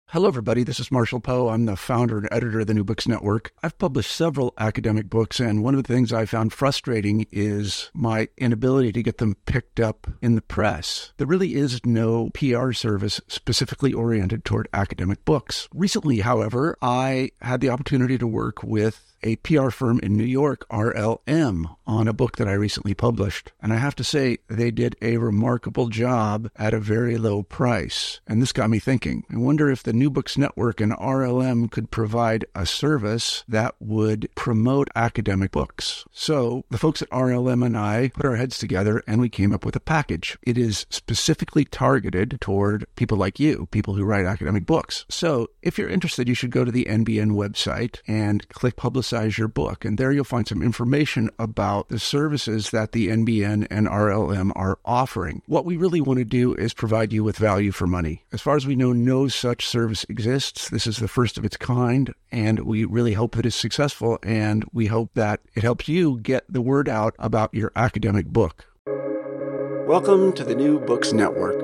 Hello, everybody. This is Marshall Poe. I'm the founder and editor of the New Books Network. I've published several academic books, and one of the things I found frustrating is my inability to get them picked up in the press. There really is no PR service specifically oriented toward academic books. Recently, however, I had the opportunity to work with a PR firm in New York, RLM, on a book that I recently published. And I have to say, they did a remarkable job at a very low price. And this got me thinking. I wonder if the New Books Network and RLM could provide a service that would promote academic books. So the folks at RLM and I put our heads together and we came up with a package. It is specifically targeted toward people like you, people who write academic books. So if you're interested, you should go to the NBN website and click Publicize Your Book. And there you'll find some information about the services that the NBN and RLM are offering. What we really want to do is provide you with value for money. As far as we know, no such service exists. This is the first of its kind, and we really hope that it's successful, and we hope that it helps you get the word out about your academic book. Welcome to the New Books Network.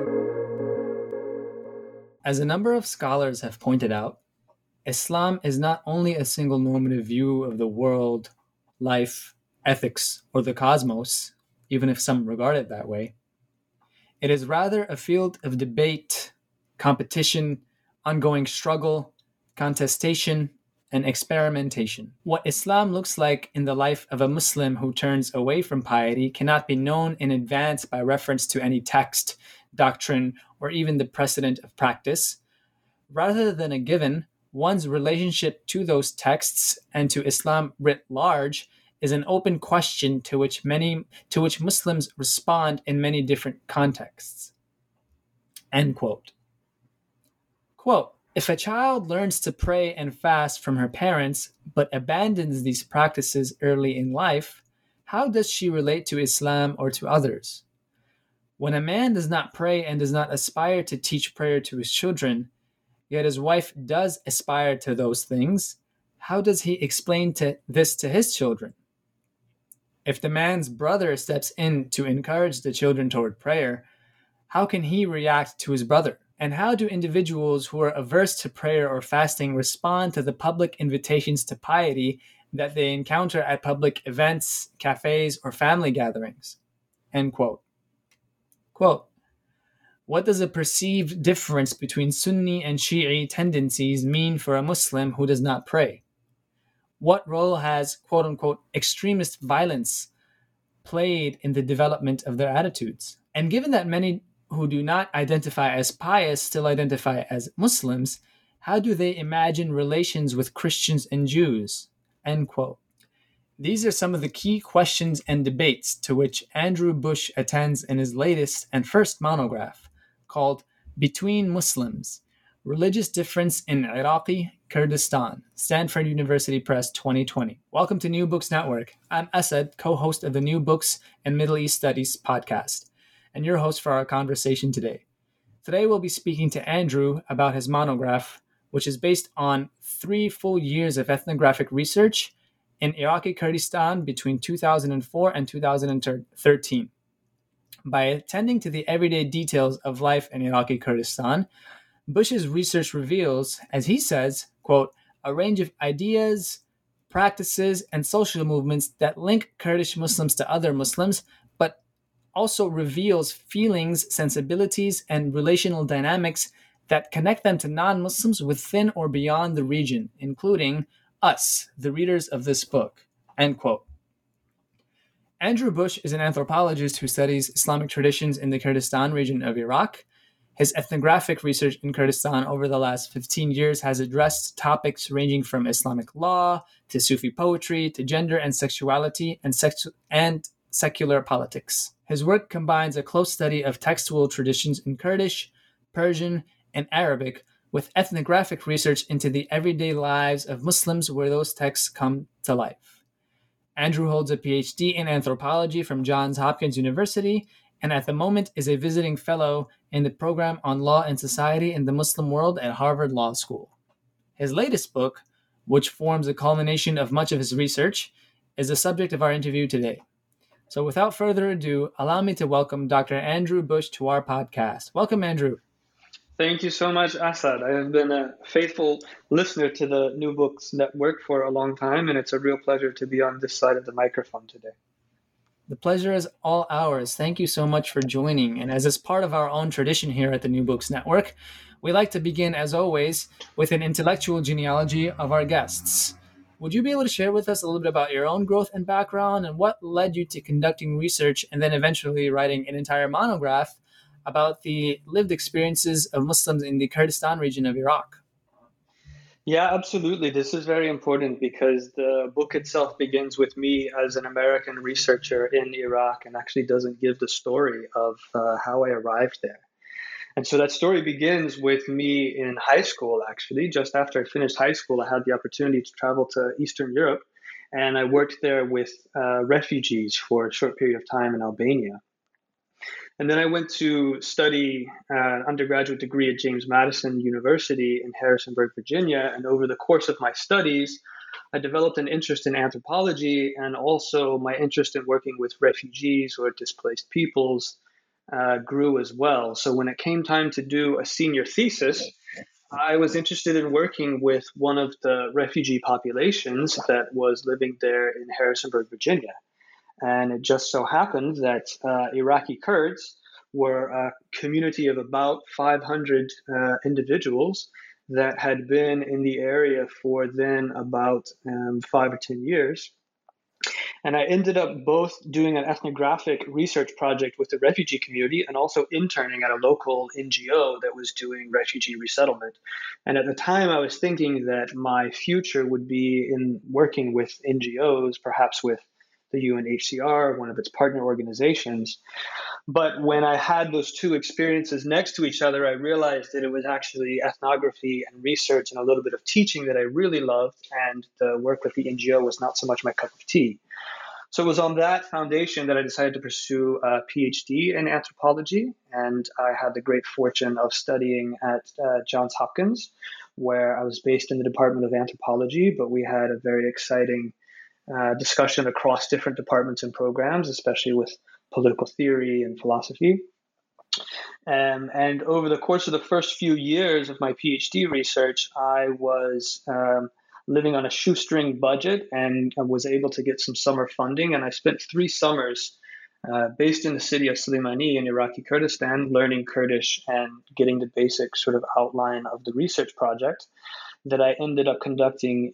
As a number of scholars have pointed out, Islam is not only a single normative view of the world, life, ethics, or the cosmos, even if some regard it that way. It is rather a field of debate, competition, ongoing struggle, contestation, and experimentation. What Islam looks like in the life of a Muslim who turns away from piety cannot be known in advance by reference to any text, doctrine, or even the precedent of practice. Rather than a given, one's relationship to those texts and to Islam writ large is an open question to which Muslims respond in many different contexts. End quote. Quote, if a child learns to pray and fast from her parents but abandons these practices early in life, how does she relate to Islam or to others? When a man does not pray and does not aspire to teach prayer to his children, yet his wife does aspire to those things, how does he explain this to his children? If the man's brother steps in to encourage the children toward prayer, how can he react to his brother? And how do individuals who are averse to prayer or fasting respond to the public invitations to piety that they encounter at public events, cafes, or family gatherings? End quote. Quote, what does a perceived difference between Sunni and Shi'i tendencies mean for a Muslim who does not pray? What role has, quote-unquote, extremist violence played in the development of their attitudes? And given that many who do not identify as pious still identify as Muslims, how do they imagine relations with Christians and Jews? End quote. These are some of the key questions and debates to which Andrew Bush attends in his latest and first monograph, called Between Muslims, Religious Difference in Iraqi Kurdistan, Stanford University Press 2020. Welcome to New Books Network. I'm Asad, co-host of the New Books and Middle East Studies podcast, and your host for our conversation today. Today we'll be speaking to Andrew about his monograph, which is based on 3 full years of ethnographic research in Iraqi Kurdistan between 2004 and 2013. By attending to the everyday details of life in Iraqi Kurdistan, Bush's research reveals, as he says, quote, a range of ideas, practices, and social movements that link Kurdish Muslims to other Muslims, but also reveals feelings, sensibilities, and relational dynamics that connect them to non-Muslims within or beyond the region, including us, the readers of this book, end quote. Andrew Bush is an anthropologist who studies Islamic traditions in the Kurdistan region of Iraq. His ethnographic research in Kurdistan over the last 15 years has addressed topics ranging from Islamic law to Sufi poetry to gender and sexuality and secular politics. His work combines a close study of textual traditions in Kurdish, Persian, and Arabic with ethnographic research into the everyday lives of Muslims where those texts come to life. Andrew holds a PhD in anthropology from Johns Hopkins University and at the moment is a visiting fellow in the program on law and society in the Muslim world at Harvard Law School. His latest book, which forms a culmination of much of his research, is the subject of our interview today. So without further ado, allow me to welcome Dr. Andrew Bush to our podcast. Welcome, Andrew. Thank you so much, Asad. I have been a faithful listener to the New Books Network for a long time, and it's a real pleasure to be on this side of the microphone today. The pleasure is all ours. Thank you so much for joining. And as is part of our own tradition here at the New Books Network, we like to begin, as always, with an intellectual genealogy of our guests. Would you be able to share with us a little bit about your own growth and background and what led you to conducting research and then eventually writing an entire monograph about the lived experiences of Muslims in the Kurdistan region of Iraq? Yeah, absolutely. This is very important because the book itself begins with me as an American researcher in Iraq and actually doesn't give the story of how I arrived there. And so that story begins with me in high school, actually. Just after I finished high school, I had the opportunity to travel to Eastern Europe, and I worked there with refugees for a short period of time in Albania. And then I went to study an undergraduate degree at James Madison University in Harrisonburg, Virginia. And over the course of my studies, I developed an interest in anthropology and also my interest in working with refugees or displaced peoples grew as well. So when it came time to do a senior thesis, I was interested in working with one of the refugee populations that was living there in Harrisonburg, Virginia. And it just so happened that Iraqi Kurds were a community of about 500 individuals that had been in the area for then about 5 or 10 years. And I ended up both doing an ethnographic research project with the refugee community and also interning at a local NGO that was doing refugee resettlement. And at the time, I was thinking that my future would be in working with NGOs, perhaps with the UNHCR, one of its partner organizations. But when I had those two experiences next to each other, I realized that it was actually ethnography and research and a little bit of teaching that I really loved, and the work with the NGO was not so much my cup of tea. So it was on that foundation that I decided to pursue a PhD in anthropology, and I had the great fortune of studying at Johns Hopkins, where I was based in the Department of Anthropology, but we had a very exciting discussion across different departments and programs, especially with political theory and philosophy. And over the course of the first few years of my PhD research, I was living on a shoestring budget and I was able to get some summer funding. And I spent 3 summers based in the city of Soleimani in Iraqi Kurdistan, learning Kurdish and getting the basic sort of outline of the research project that I ended up conducting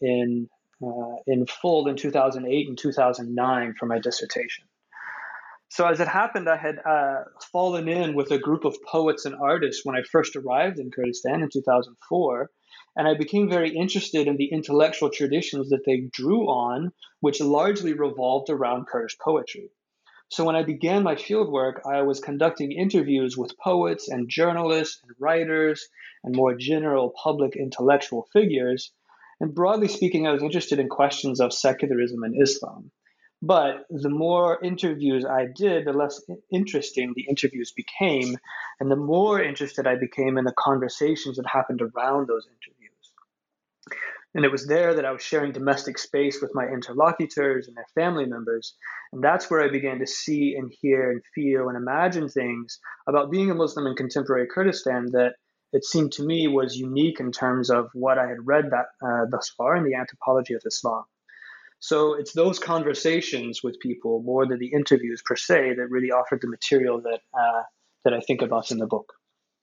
in full in 2008 and 2009 for my dissertation. So as it happened, I had fallen in with a group of poets and artists when I first arrived in Kurdistan in 2004, and I became very interested in the intellectual traditions that they drew on, which largely revolved around Kurdish poetry. So when I began my fieldwork, I was conducting interviews with poets and journalists and writers and more general public intellectual figures. And broadly speaking, I was interested in questions of secularism and Islam. But the more interviews I did, the less interesting the interviews became, and the more interested I became in the conversations that happened around those interviews. And it was there that I was sharing domestic space with my interlocutors and their family members. And that's where I began to see and hear and feel and imagine things about being a Muslim in contemporary Kurdistan that it seemed to me was unique in terms of what I had read thus far in the anthropology of Islam. So it's those conversations with people more than the interviews per se that really offered the material that I think about in the book.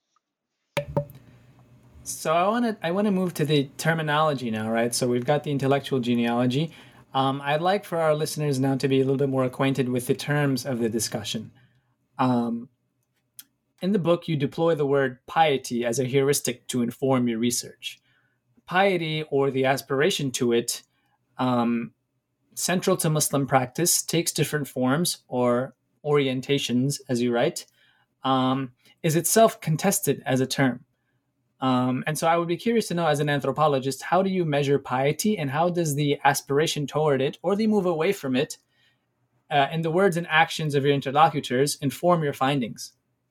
So I want to move to the terminology now, right? So we've got the intellectual genealogy. I'd like for our listeners now to be a little bit more acquainted with the terms of the discussion. In the book, you deploy the word piety as a heuristic to inform your research. Piety, or the aspiration to it, central to Muslim practice, takes different forms or orientations, as you write, is itself contested as a term. And so I would be curious to know, as an anthropologist, how do you measure piety and how does the aspiration toward it or the move away from it in the words and actions of your interlocutors inform your findings?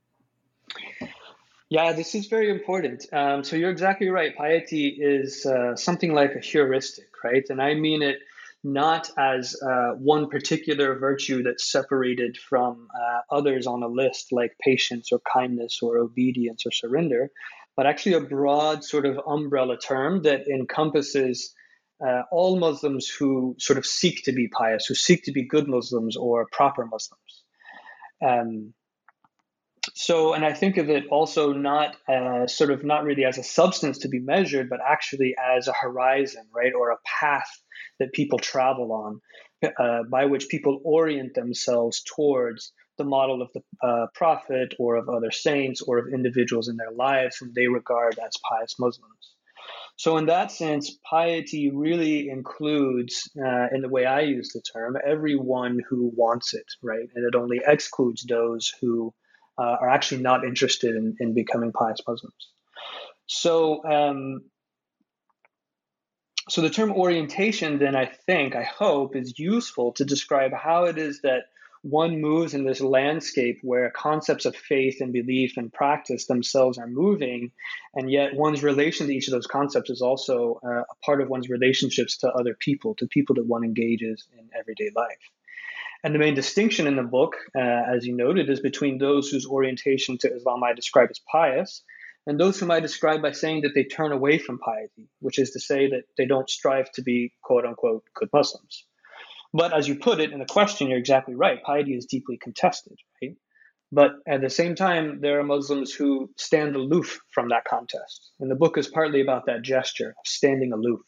Yeah, this is very important. So you're exactly right. Piety is something like a heuristic, right? And I mean it not as one particular virtue that's separated from others on a list, like patience or kindness or obedience or surrender, but actually a broad sort of umbrella term that encompasses all Muslims who sort of seek to be pious, who seek to be good Muslims or proper Muslims. And I think of it also not really as a substance to be measured, but actually as a horizon, right, or a path that people travel on, by which people orient themselves towards the model of the Prophet or of other saints or of individuals in their lives whom they regard as pious Muslims. So in that sense, piety really includes, in the way I use the term, everyone who wants it, right? And it only excludes those who are actually not interested in becoming pious Muslims. So the term orientation then I hope is useful to describe how it is that one moves in this landscape where concepts of faith and belief and practice themselves are moving, and yet one's relation to each of those concepts is also a part of one's relationships to other people, to people that one engages in everyday life. And the main distinction in the book, as you noted, is between those whose orientation to Islam I describe as pious, and those whom I describe by saying that they turn away from piety, which is to say that they don't strive to be, quote unquote, good Muslims. But as you put it in the question, you're exactly right. Piety is deeply contested, right? But at the same time, there are Muslims who stand aloof from that contest. And the book is partly about that gesture of standing aloof.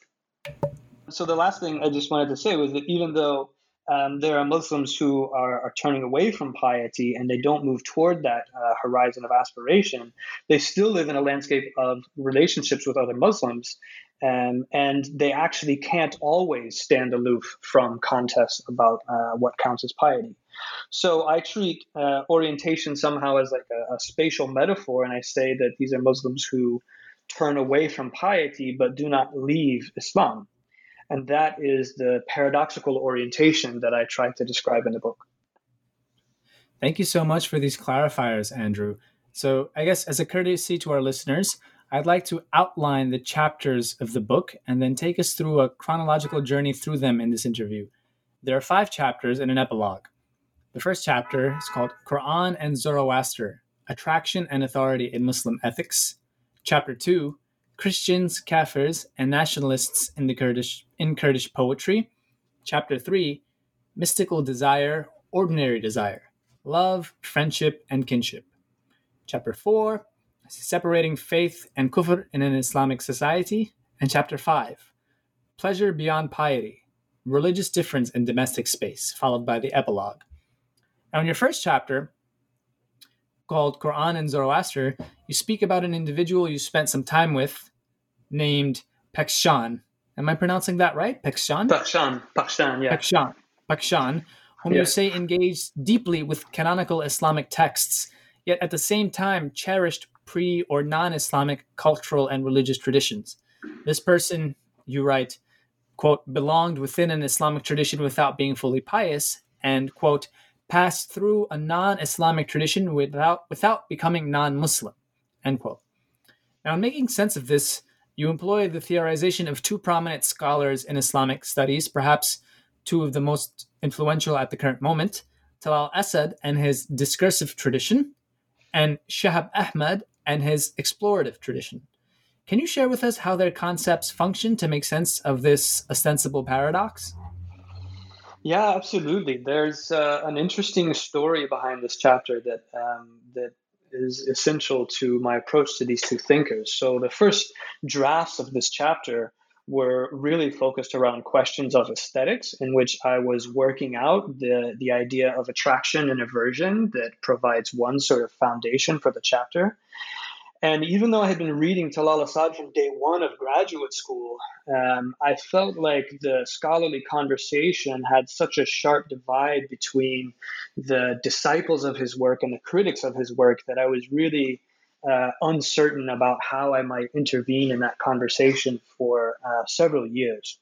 So the last thing I just wanted to say was that even though there are Muslims who are turning away from piety and they don't move toward that horizon of aspiration, they still live in a landscape of relationships with other Muslims. And they actually can't always stand aloof from contests about what counts as piety. So I treat orientation somehow as like a spatial metaphor, and I say that these are Muslims who turn away from piety but do not leave Islam. And that is the paradoxical orientation that I try to describe in the book. Thank you so much for these clarifiers, Andrew. So I guess as a courtesy to our listeners, I'd like to outline the chapters of the book and then take us through a chronological journey through them in this interview. There are 5 chapters and an epilogue. The first chapter is called Quran and Zoroaster, Attraction and Authority in Muslim Ethics. Chapter 2, Christians, Kafirs, and Nationalists in Kurdish Poetry. Chapter 3, Mystical Desire, Ordinary Desire, Love, Friendship, and Kinship. Chapter 4, Separating Faith and Kufr in an Islamic Society. And Chapter 5, Pleasure Beyond Piety, Religious Difference in Domestic Space, followed by the epilogue. Now in your first chapter, called Quran and Zoroaster, you speak about an individual you spent some time with named Pekshan. Am I pronouncing that right? Pekshan? Pekshan, yeah. Pekshan, whom you say engaged deeply with canonical Islamic texts, yet at the same time cherished pre- or non-Islamic cultural and religious traditions. This person, you write, quote, belonged within an Islamic tradition without being fully pious, and, quote, passed through a non-Islamic tradition without becoming non-Muslim, end quote. Now, in making sense of this, you employ the theorization of 2 prominent scholars in Islamic studies, perhaps 2 of the most influential at the current moment, Talal Asad and his discursive tradition, and Shahab Ahmad and his explorative tradition. Can you share with us how their concepts function to make sense of this ostensible paradox? Yeah, absolutely. There's an interesting story behind this chapter that is essential to my approach to these 2 thinkers. So the first drafts of this chapter were really focused around questions of aesthetics, in which I was working out the idea of attraction and aversion that provides one sort of foundation for the chapter. And even though I had been reading Talal Asad from day 1 of graduate school, I felt like the scholarly conversation had such a sharp divide between the disciples of his work and the critics of his work that I was really uncertain about how I might intervene in that conversation for several years.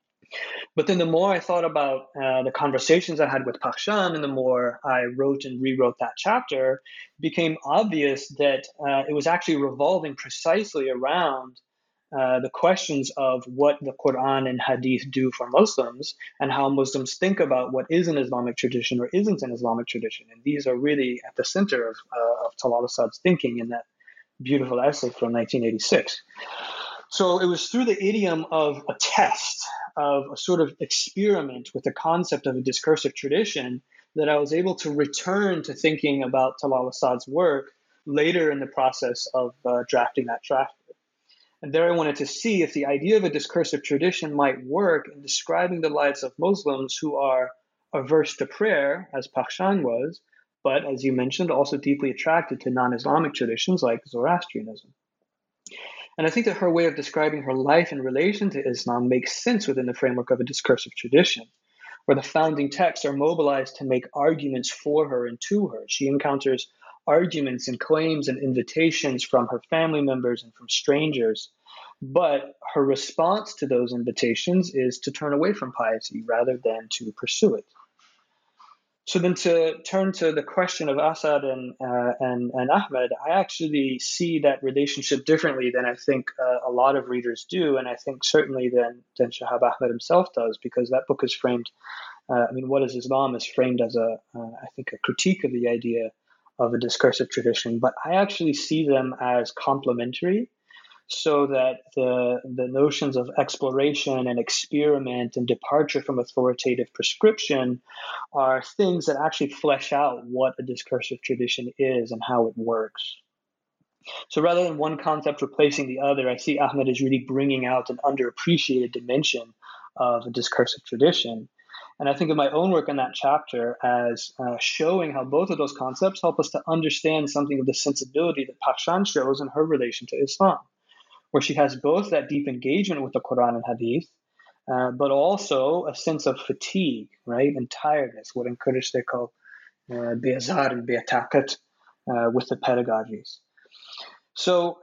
But then the more I thought about the conversations I had with Pekshan and the more I wrote and rewrote that chapter, it became obvious that it was actually revolving precisely around the questions of what the Quran and Hadith do for Muslims and how Muslims think about what is an Islamic tradition or isn't an Islamic tradition. And these are really at the center of Talal Asad's thinking, in that beautiful essay from 1986. So it was through the idiom of a test, of a sort of experiment with the concept of a discursive tradition, that I was able to return to thinking about Talal Asad's work later in the process of drafting that draft. And there I wanted to see if the idea of a discursive tradition might work in describing the lives of Muslims who are averse to prayer, as Bakhshan was, but as you mentioned, also deeply attracted to non-Islamic traditions like Zoroastrianism. And I think that her way of describing her life in relation to Islam makes sense within the framework of a discursive tradition, where the founding texts are mobilized to make arguments for her and to her. She encounters arguments and claims and invitations from her family members and from strangers. But her response to those invitations is to turn away from piety rather than to pursue it. So then to turn to the question of Asad and Ahmed, I actually see that relationship differently than I think a lot of readers do, and I think certainly than Shahab Ahmed himself does, because that book is framed, What is Islam is framed as I think a critique of the idea of a discursive tradition, but I actually see them as complementary, so that the notions of exploration and experiment and departure from authoritative prescription are things that actually flesh out what a discursive tradition is and how it works. So rather than one concept replacing the other, I see Ahmed as really bringing out an underappreciated dimension of a discursive tradition. And I think of my own work in that chapter as showing how both of those concepts help us to understand something of the sensibility that Bakhshan shows in her relation to Islam, where she has both that deep engagement with the Quran and Hadith, but also a sense of fatigue, right, and tiredness, what in Kurdish they call be'azar and be'atakat, with the pedagogies. So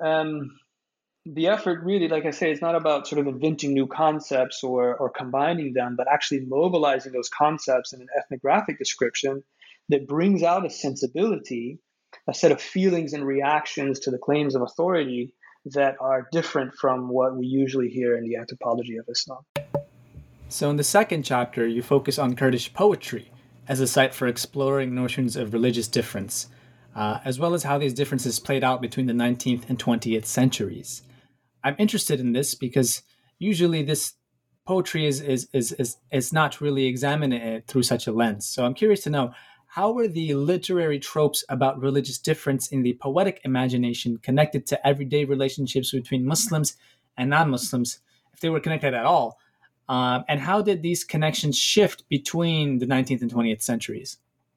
the effort really, like I say, is not about sort of inventing new concepts or combining them, but actually mobilizing those concepts in an ethnographic description that brings out a sensibility, a set of feelings and reactions to the claims of authority that are different from what we usually hear in the anthropology of Islam. So in the second chapter, you focus on Kurdish poetry as a site for exploring notions of religious difference, as well as how these differences played out between the 19th and 20th centuries. I'm interested in this because usually this poetry is not really examined through such a lens. So I'm curious to know, how were the literary tropes about religious difference in the poetic imagination connected to everyday relationships between Muslims and non-Muslims, if they were connected at all? And how did these connections shift between the 19th and 20th centuries?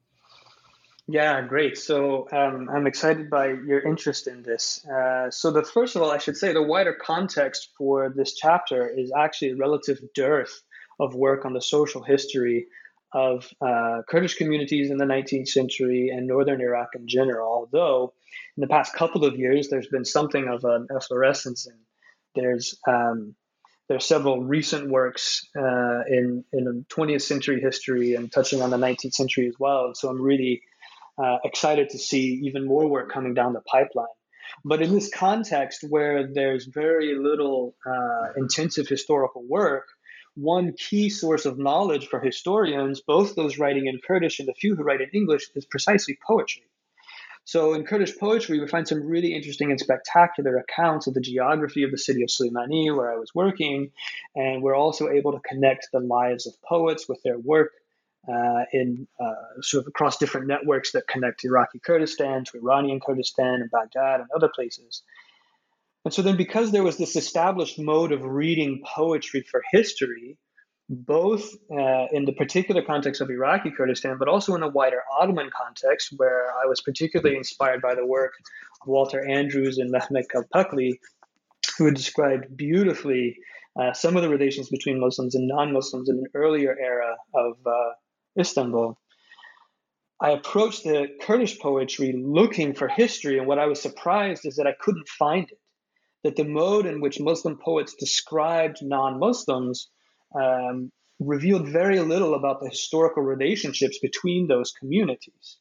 Yeah, great. So I'm excited by your interest in this. So first of all, I should say the wider context for this chapter is actually a relative dearth of work on the social history of Kurdish communities in the 19th century and northern Iraq in general, although in the past couple of years there's been something of an efflorescence, and there's several recent works in 20th century history and touching on the 19th century as well. And so I'm really excited to see even more work coming down the pipeline. But in this context where there's very little intensive historical work, one key source of knowledge for historians, both those writing in Kurdish and the few who write in English, is precisely poetry. So in Kurdish poetry, we find some really interesting and spectacular accounts of the geography of the city of Suleimani, where I was working, and we're also able to connect the lives of poets with their work in sort of across different networks that connect Iraqi Kurdistan to Iranian Kurdistan and Baghdad and other places. And so then, because there was this established mode of reading poetry for history, both in the particular context of Iraqi Kurdistan, but also in the wider Ottoman context, where I was particularly inspired by the work of Walter Andrews and Mehmet Kalpakli, who had described beautifully some of the relations between Muslims and non-Muslims in an earlier era of Istanbul. I approached the Kurdish poetry looking for history, and what I was surprised is that I couldn't find it. That the mode in which Muslim poets described non-Muslims revealed very little about the historical relationships between those communities.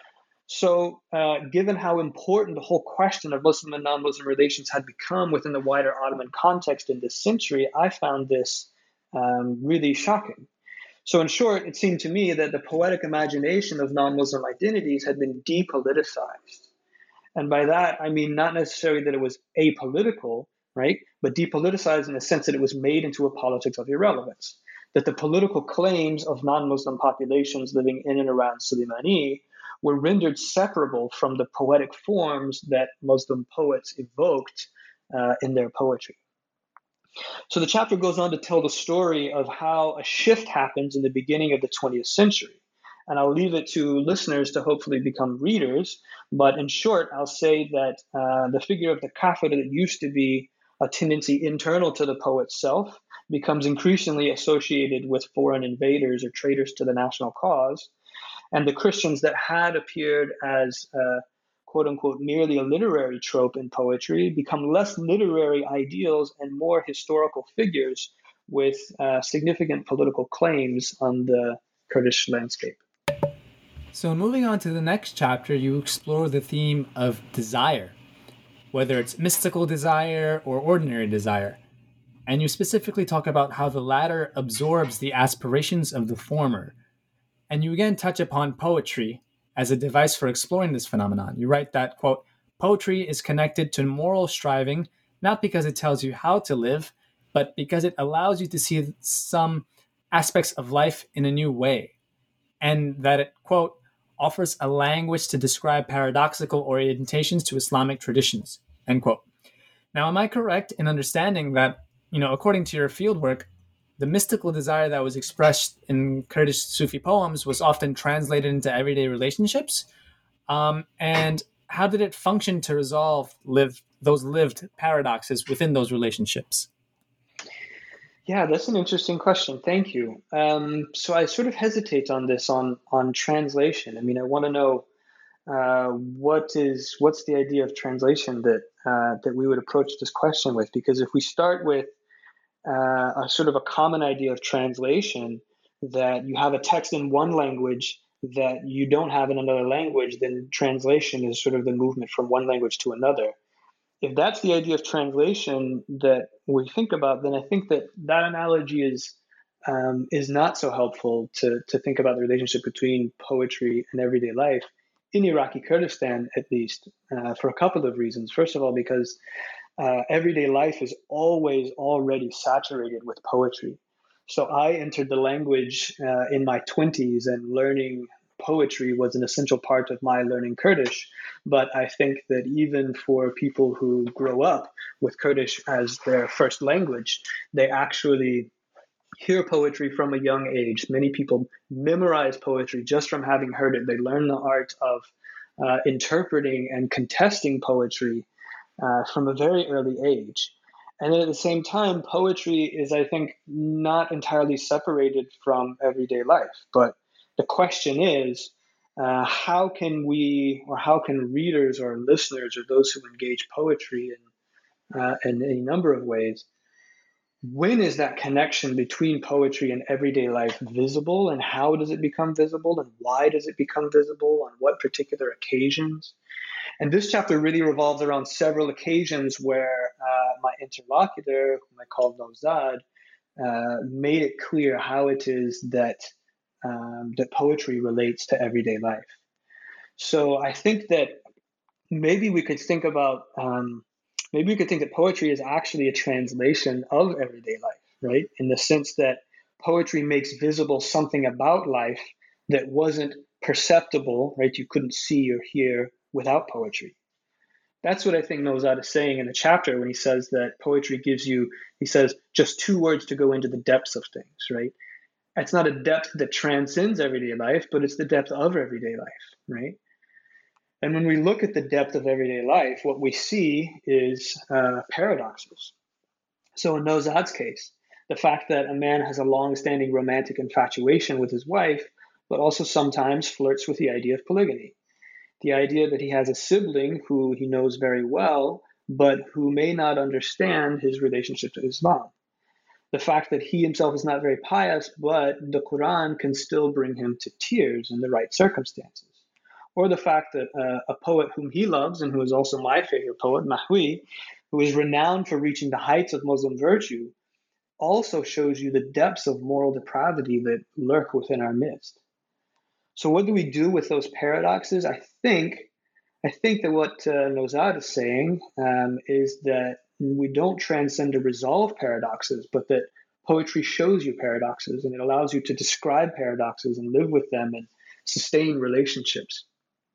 So given how important the whole question of Muslim and non-Muslim relations had become within the wider Ottoman context in this century, I found this really shocking. So in short, it seemed to me that the poetic imagination of non-Muslim identities had been depoliticized. And by that, I mean not necessarily that it was apolitical, right? But depoliticized in the sense that it was made into a politics of irrelevance. That the political claims of non-Muslim populations living in and around Suleimani were rendered separable from the poetic forms that Muslim poets evoked in their poetry. So the chapter goes on to tell the story of how a shift happens in the beginning of the 20th century. And I'll leave it to listeners to hopefully become readers. But in short, I'll say that the figure of the kafir that used to be a tendency internal to the poet's self becomes increasingly associated with foreign invaders or traitors to the national cause. And the Christians that had appeared as quote unquote merely a literary trope in poetry become less literary ideals and more historical figures with significant political claims on the Kurdish landscape. So moving on to the next chapter, you explore the theme of desire, whether it's mystical desire or ordinary desire. And you specifically talk about how the latter absorbs the aspirations of the former. And you again touch upon poetry as a device for exploring this phenomenon. You write that, quote, poetry is connected to moral striving, not because it tells you how to live, but because it allows you to see some aspects of life in a new way. And that it, quote, offers a language to describe paradoxical orientations to Islamic traditions, end quote. Now, am I correct in understanding that, according to your fieldwork, the mystical desire that was expressed in Kurdish Sufi poems was often translated into everyday relationships? And how did it function to resolve those lived paradoxes within those relationships? Yeah, that's an interesting question. Thank you. So I sort of hesitate on this on translation. I mean, I want to know what's the idea of translation that we would approach this question with? Because if we start with a sort of a common idea of translation, that you have a text in one language that you don't have in another language, then translation is sort of the movement from one language to another. If that's the idea of translation that we think about, then I think that analogy is not so helpful to think about the relationship between poetry and everyday life in Iraqi Kurdistan, at least, for a couple of reasons. First of all, because everyday life is always already saturated with poetry. So I entered the language in my 20s, and learning poetry was an essential part of my learning Kurdish. But I think that even for people who grow up with Kurdish as their first language, they actually hear poetry from a young age. Many people memorize poetry just from having heard it. They learn the art of interpreting and contesting poetry from a very early age. And then at the same time, poetry is, I think, not entirely separated from everyday life. But the question is, how can readers or listeners or those who engage poetry in any number of ways, when is that connection between poetry and everyday life visible, and how does it become visible, and why does it become visible, on what particular occasions? And this chapter really revolves around several occasions where my interlocutor, whom I called Nozad, made it clear how it is that poetry relates to everyday life. So I think that maybe we could think that poetry is actually a translation of everyday life, right? In the sense that poetry makes visible something about life that wasn't perceptible, right? You couldn't see or hear without poetry. That's what I think Nozad is saying in the chapter when he says that poetry gives you, he says, just two words to go into the depths of things, right? It's not a depth that transcends everyday life, but it's the depth of everyday life, right? And when we look at the depth of everyday life, what we see is paradoxes. So in Nozad's case, the fact that a man has a long-standing romantic infatuation with his wife, but also sometimes flirts with the idea of polygamy. The idea that he has a sibling who he knows very well, but who may not understand his relationship to Islam. The fact that he himself is not very pious, but the Quran can still bring him to tears in the right circumstances. Or the fact that a poet whom he loves, and who is also my favorite poet, Mahwi, who is renowned for reaching the heights of Muslim virtue, also shows you the depths of moral depravity that lurk within our midst. So what do we do with those paradoxes? I think I think that what Nozad is saying is that we don't transcend or resolve paradoxes, but that poetry shows you paradoxes and it allows you to describe paradoxes and live with them and sustain relationships.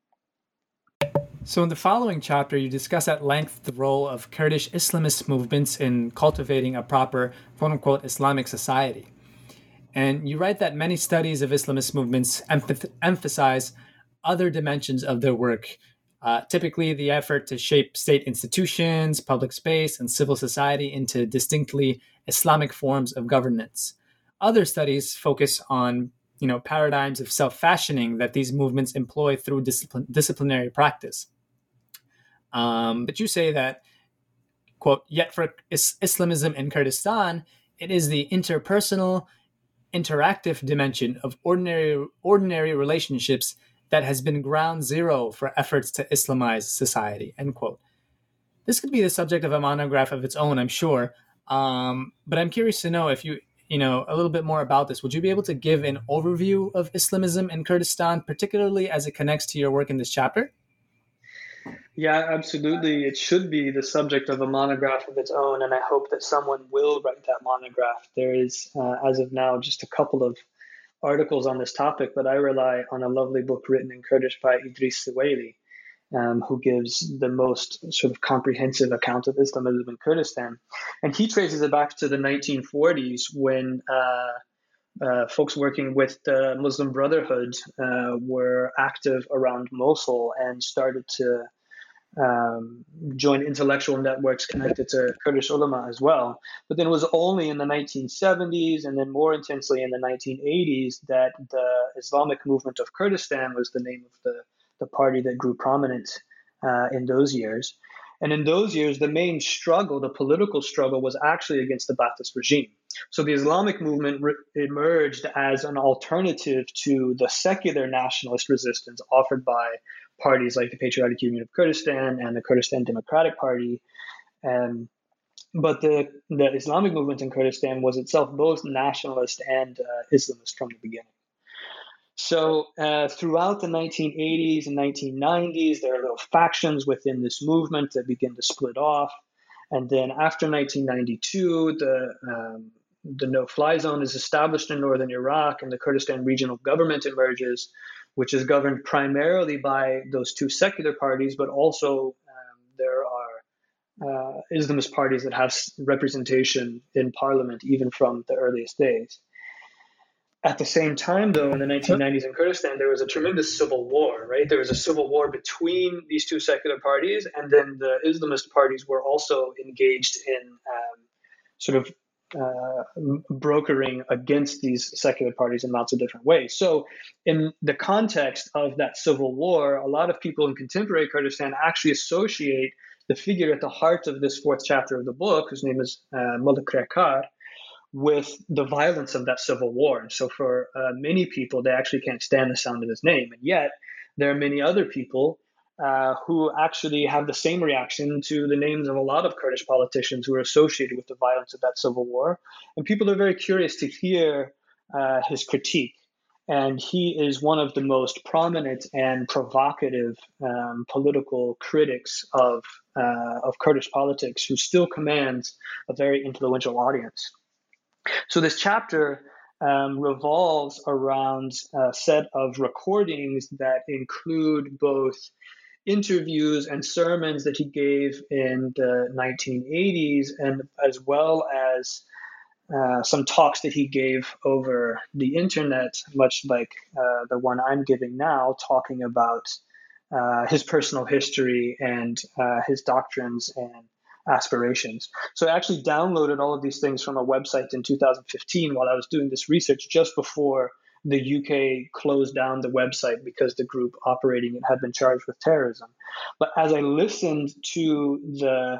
So, in the following chapter, you discuss at length the role of Kurdish Islamist movements in cultivating a proper, quote unquote, Islamic society. And you write that many studies of Islamist movements emphasize other dimensions of their work, typically the effort to shape state institutions, public space, and civil society into distinctly Islamic forms of governance. Other studies focus on paradigms of self-fashioning that these movements employ through disciplinary practice. But you say that, quote, yet for Islamism in Kurdistan, it is the interpersonal, interactive dimension of ordinary relationships that has been ground zero for efforts to Islamize society, end quote. This could be the subject of a monograph of its own, I'm sure. But I'm curious to know if you know a little bit more about this. Would you be able to give an overview of Islamism in Kurdistan, particularly as it connects to your work in this chapter? Yeah, absolutely. It should be the subject of a monograph of its own, and I hope that someone will write that monograph. There is, as of now, just a couple of articles on this topic, but I rely on a lovely book written in Kurdish by Idris Suwaili, who gives the most sort of comprehensive account of Islamism in Kurdistan. And he traces it back to the 1940s when folks working with the Muslim Brotherhood were active around Mosul and started to join intellectual networks connected to Kurdish ulama as well. But then it was only in the 1970s and then more intensely in the 1980s that the Islamic Movement of Kurdistan was the name of the party that grew prominent in those years. And in those years, the main struggle, the political struggle, was actually against the Ba'athist regime. So the Islamic movement emerged as an alternative to the secular nationalist resistance offered by parties like the Patriotic Union of Kurdistan and the Kurdistan Democratic Party. But the Islamic movement in Kurdistan was itself both nationalist and Islamist from the beginning. So throughout the 1980s and 1990s, there are little factions within this movement that begin to split off. And then after 1992, the no-fly zone is established in northern Iraq, and the Kurdistan regional government emerges, which is governed primarily by those two secular parties, but also there are Islamist parties that have representation in parliament even from the earliest days. At the same time, though, in the 1990s in Kurdistan, there was a tremendous civil war, right? There was a civil war between these two secular parties, and then the Islamist parties were also engaged in brokering against these secular parties in lots of different ways. So in the context of that civil war, a lot of people in contemporary Kurdistan actually associate the figure at the heart of this fourth chapter of the book, whose name is Mullah Krekar, with the violence of that civil war. And so for many people, they actually can't stand the sound of his name. And yet there are many other people who actually have the same reaction to the names of a lot of Kurdish politicians who are associated with the violence of that civil war. And people are very curious to hear his critique. And he is one of the most prominent and provocative political critics of Kurdish politics, who still commands a very influential audience. So this chapter revolves around a set of recordings that include both interviews and sermons that he gave in the 1980s, and as well as some talks that he gave over the internet, much like the one I'm giving now, talking about his personal history and his doctrines and aspirations. So I actually downloaded all of these things from a website in 2015 while I was doing this research, just before the UK closed down the website because the group operating it had been charged with terrorism. But as I listened to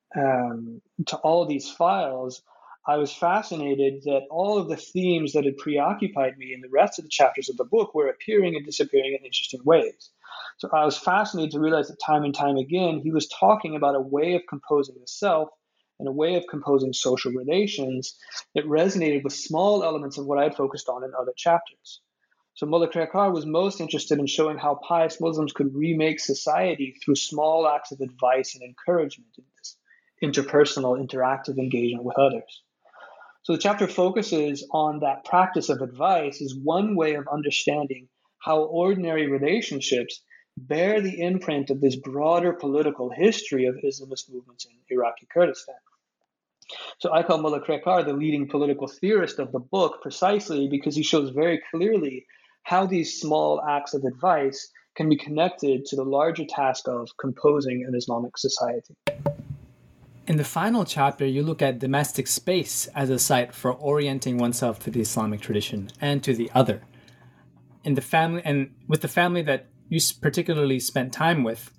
all of these files, I was fascinated that all of the themes that had preoccupied me in the rest of the chapters of the book were appearing and disappearing in interesting ways. So I was fascinated to realize that time and time again, he was talking about a way of composing the self and a way of composing social relations that resonated with small elements of what I had focused on in other chapters. So Mullah Khairkhar was most interested in showing how pious Muslims could remake society through small acts of advice and encouragement in this interpersonal, interactive engagement with others. So the chapter focuses on that practice of advice as one way of understanding how ordinary relationships bear the imprint of this broader political history of Islamist movements in Iraqi Kurdistan. So I call Mullah Khairkhar the leading political theorist of the book precisely because he shows very clearly how these small acts of advice can be connected to the larger task of composing an Islamic society. In the final chapter, you look at domestic space as a site for orienting oneself to the Islamic tradition and to the other. In the family, and with the family that you particularly spent time with,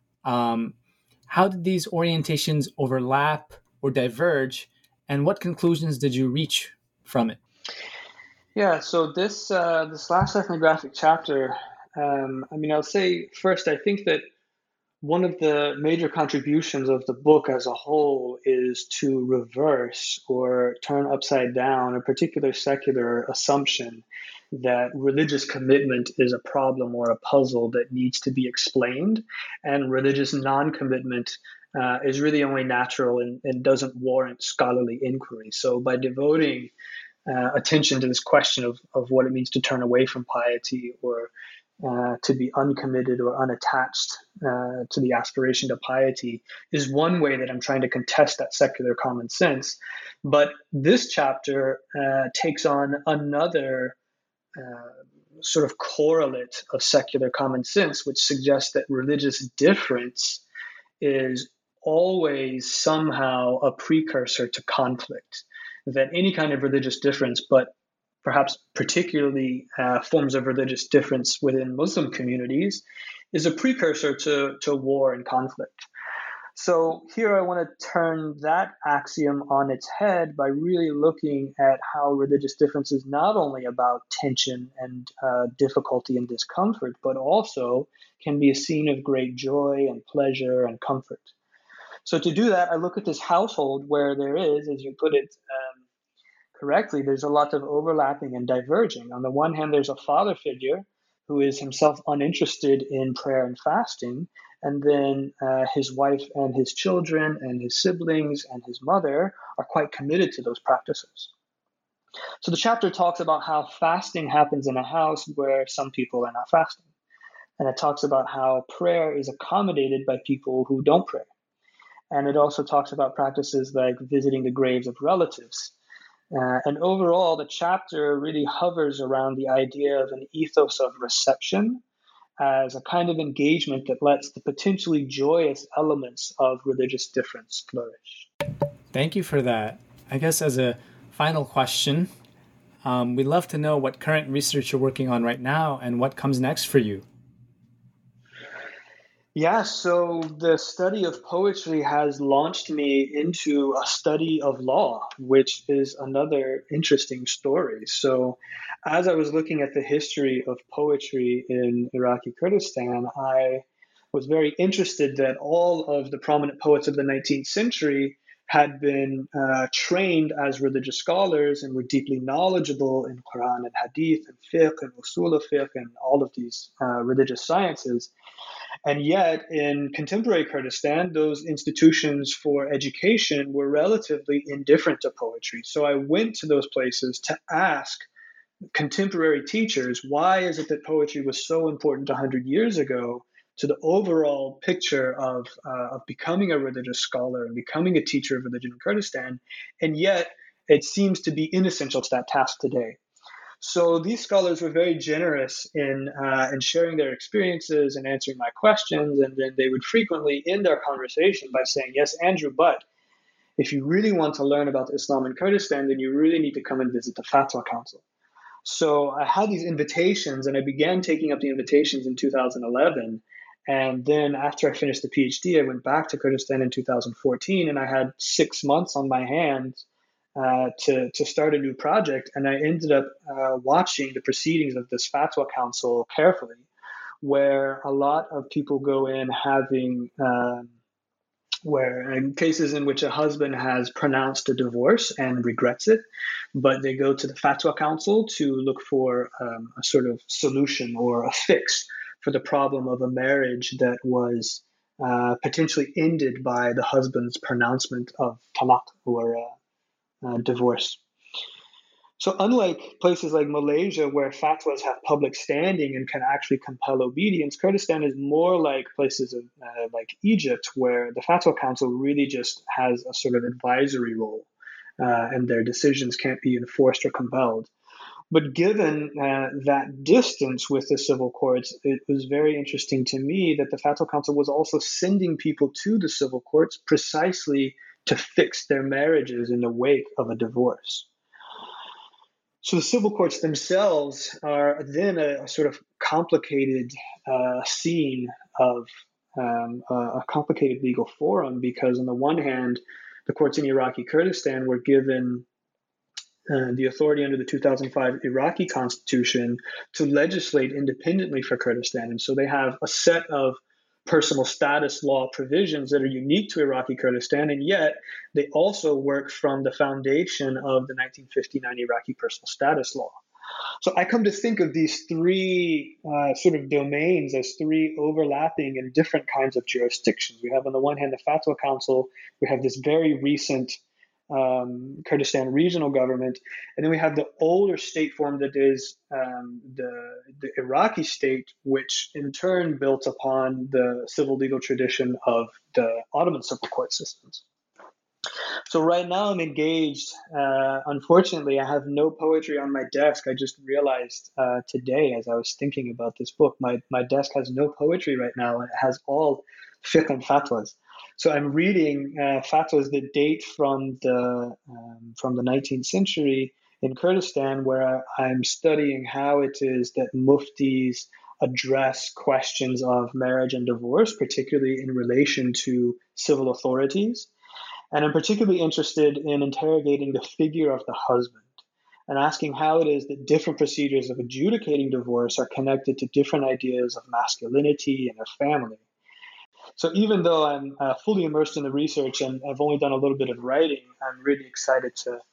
how did these orientations overlap or diverge, and what conclusions did you reach from it? Yeah, so this last ethnographic chapter, I'll say first, I think that one of the major contributions of the book as a whole is to reverse or turn upside down a particular secular assumption that religious commitment is a problem or a puzzle that needs to be explained, and religious non-commitment is really only natural and doesn't warrant scholarly inquiry. So by devoting attention to this question of what it means to turn away from piety or to be uncommitted or unattached to the aspiration to piety is one way that I'm trying to contest that secular common sense. But this chapter takes on another sort of correlate of secular common sense, which suggests that religious difference is always somehow a precursor to conflict, that any kind of religious difference, but perhaps particularly forms of religious difference within Muslim communities, is a precursor to war and conflict. So here I want to turn that axiom on its head by really looking at how religious difference is not only about tension and difficulty and discomfort, but also can be a scene of great joy and pleasure and comfort. So to do that, I look at this household where there is, as you put it, correctly, there's a lot of overlapping and diverging. On the one hand, there's a father figure who is himself uninterested in prayer and fasting, and then his wife and his children and his siblings and his mother are quite committed to those practices. So the chapter talks about how fasting happens in a house where some people are not fasting. And it talks about how prayer is accommodated by people who don't pray. And it also talks about practices like visiting the graves of relatives. And overall, the chapter really hovers around the idea of an ethos of reception as a kind of engagement that lets the potentially joyous elements of religious difference flourish. Thank you for that. I guess as a final question, we'd love to know what current research you're working on right now and what comes next for you. Yeah, so the study of poetry has launched me into a study of law, which is another interesting story. So as I was looking at the history of poetry in Iraqi Kurdistan, I was very interested that all of the prominent poets of the 19th century had been trained as religious scholars and were deeply knowledgeable in Quran and Hadith and fiqh and usul of fiqh and all of these religious sciences. And yet, in contemporary Kurdistan, those institutions for education were relatively indifferent to poetry. So I went to those places to ask contemporary teachers, why is it that poetry was so important 100 years ago to the overall picture of becoming a religious scholar and becoming a teacher of religion in Kurdistan, and yet it seems to be inessential to that task today. So these scholars were very generous in sharing their experiences and answering my questions, and then they would frequently end our conversation by saying, yes, Andrew, but if you really want to learn about Islam in Kurdistan, then you really need to come and visit the Fatwa Council. So I had these invitations, and I began taking up the invitations in 2011. And then after I finished the PhD, I went back to Kurdistan in 2014, and I had 6 months on my hands to start a new project. And I ended up watching the proceedings of this Fatwa Council carefully, where a lot of people go in having where in cases in which a husband has pronounced a divorce and regrets it, but they go to the Fatwa Council to look for a sort of solution or a fix for the problem of a marriage that was potentially ended by the husband's pronouncement of talaq, or divorce. So unlike places like Malaysia, where fatwas have public standing and can actually compel obedience, Kurdistan is more like places like Egypt, where the Fatwa Council really just has a sort of advisory role, and their decisions can't be enforced or compelled. But given that distance with the civil courts, it was very interesting to me that the Fatwa Council was also sending people to the civil courts precisely to fix their marriages in the wake of a divorce. So the civil courts themselves are then a sort of complicated scene of a complicated legal forum, because on the one hand, the courts in Iraqi Kurdistan were given the authority under the 2005 Iraqi constitution to legislate independently for Kurdistan. And so they have a set of personal status law provisions that are unique to Iraqi Kurdistan, and yet they also work from the foundation of the 1959 Iraqi personal status law. So I come to think of these three sort of domains as three overlapping and different kinds of jurisdictions. We have on the one hand the Fatwa Council, we have this very recent Kurdistan regional government, and then we have the older state form that is the Iraqi state, which in turn built upon the civil legal tradition of the Ottoman civil court systems. So right now I'm engaged. Unfortunately, I have no poetry on my desk. I just realized today, as I was thinking about this book, my desk has no poetry right now. It has all fiqh and fatwas. So I'm reading fatwas that date from the 19th century in Kurdistan, where I'm studying how it is that muftis address questions of marriage and divorce, particularly in relation to civil authorities. And I'm particularly interested in interrogating the figure of the husband and asking how it is that different procedures of adjudicating divorce are connected to different ideas of masculinity and of family. So even though I'm fully immersed in the research and I've only done a little bit of writing, I'm really excited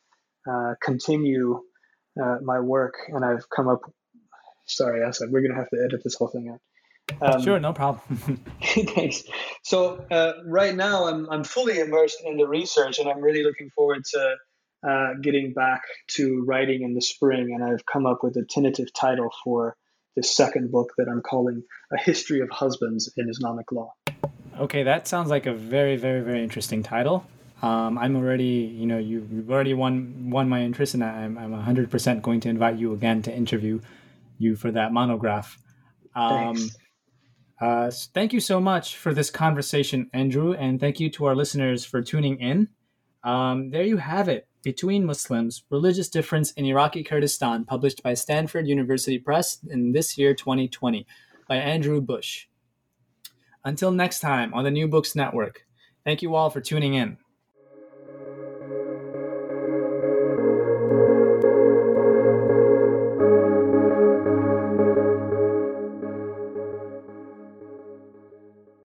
to continue my work. And I've come up, sorry, Asad, we're going to have to edit this whole thing out. Sure, no problem. Thanks. So right now I'm fully immersed in the research, and I'm really looking forward to getting back to writing in the spring. And I've come up with a tentative title for the second book that I'm calling A History of Husbands in Islamic Law. Okay, that sounds like a very, very, very interesting title. I'm already, you've already won my interest, and I'm 100% going to invite you again to interview you for that monograph. Thanks. Thank you so much for this conversation, Andrew, and thank you to our listeners for tuning in. There you have it, Between Muslims, Religious Difference in Iraqi Kurdistan, published by Stanford University Press in this year, 2020, by Andrew Bush. Until next time on the New Books Network, thank you all for tuning in.